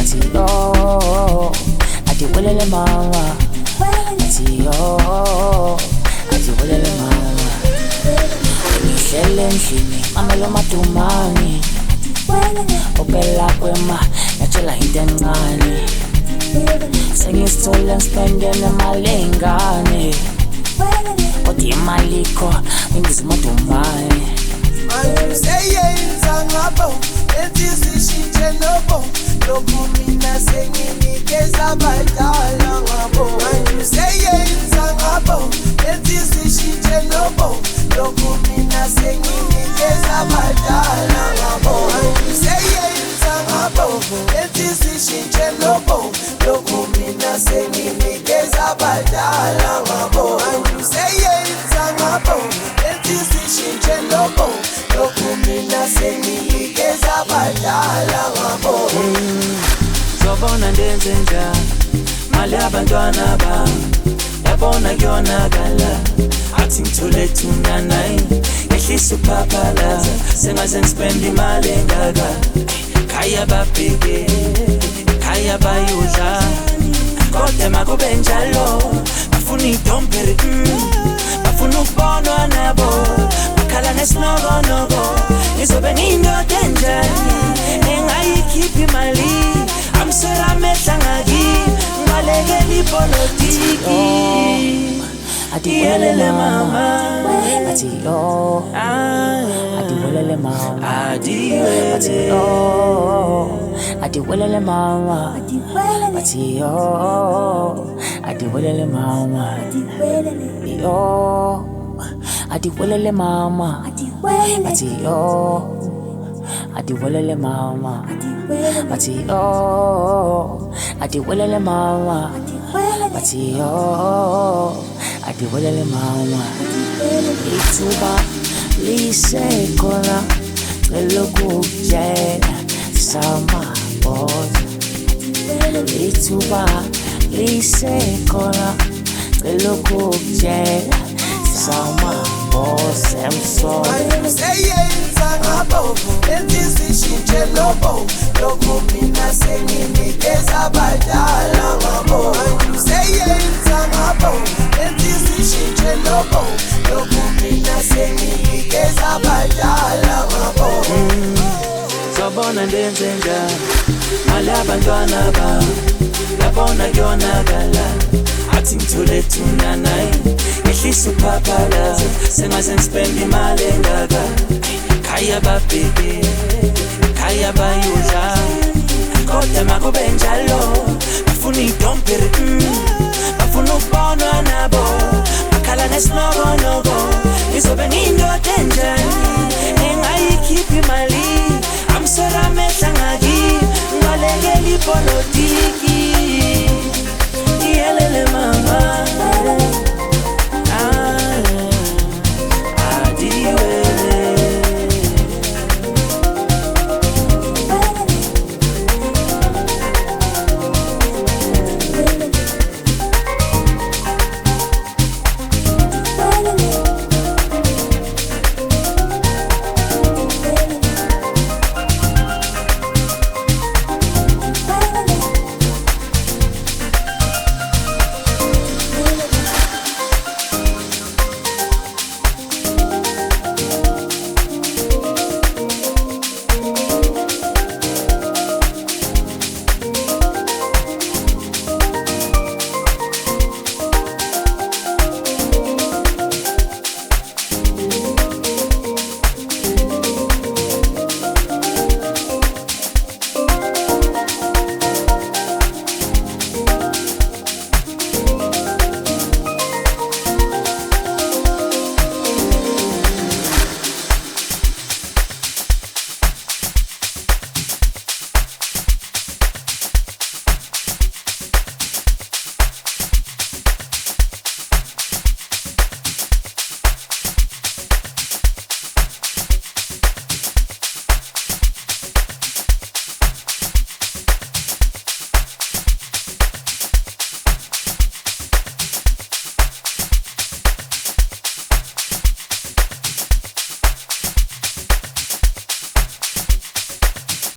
bathi yo adiwelele mama bathi yo adiwelele mama ngihlele endlini amelo madumani opela kwema yatshela into encane sengisithola ngispende nemali engane kodwa imali ikho ngizimadumani Seyenza ngabo enzisishintshe lobo lokhu mina senginikeza abadala ngabo seyenza ngabo enzisishintshe lobo lokhu mina senginikeza abadala ngabo seyenza ngabo enzisishintshe lobo lokhu mina senginikeza abadala ngabo seyenza ngabo enzisishintshe lobo lokhu mina senginikeza abadala ngabo Zobona ndenze njani mali abantwana bami yabona kuyonakala athi ngithole thunanayi ehlisa uphaphalaza sengaze ngispendi imali engaka khaya babheke khaya bayudla kodwa makube njalo bafuna idompere bafuna ukubonwa nabo bakhala nesinokonobo ngizobe ngiyindoda enjani engayikhiphi imali amswera amehla ngaki ngibalekela ipolitiki adiwelele mama bathi yo adiwelele mama bathi yo adiwelele mama bathi yo adiwelele mama yo adiwelele mama bathi yo adiwelele mama bathi yo adiwelele mama bathi yo adiwelele mama ithuba lisekhona elokujela samaboza ithuba lisekhona elokujela samaboza emsona seyenza ngabo enzisishintshe lobo lokhu mina senginikeza abadala ngabo seyenza ngabo enzisishintshe lobo lokhu mina senginikeza abadala ngabo Zobona ndenze njani mali abantwana bami yabona kuyonakala athi ngithole thunanayi ehlisa uphaphalaza sengaze ngispendi imali engaka khaya babheke khaya bayudla kodwa makube njalo bafuna idompere bafuna ukubonwa nabo bakhala nesinokonobo ngizobe ngiyindoda enjani engayikhiphi imali amswera amehla ngaki ngibalekela ipolitiki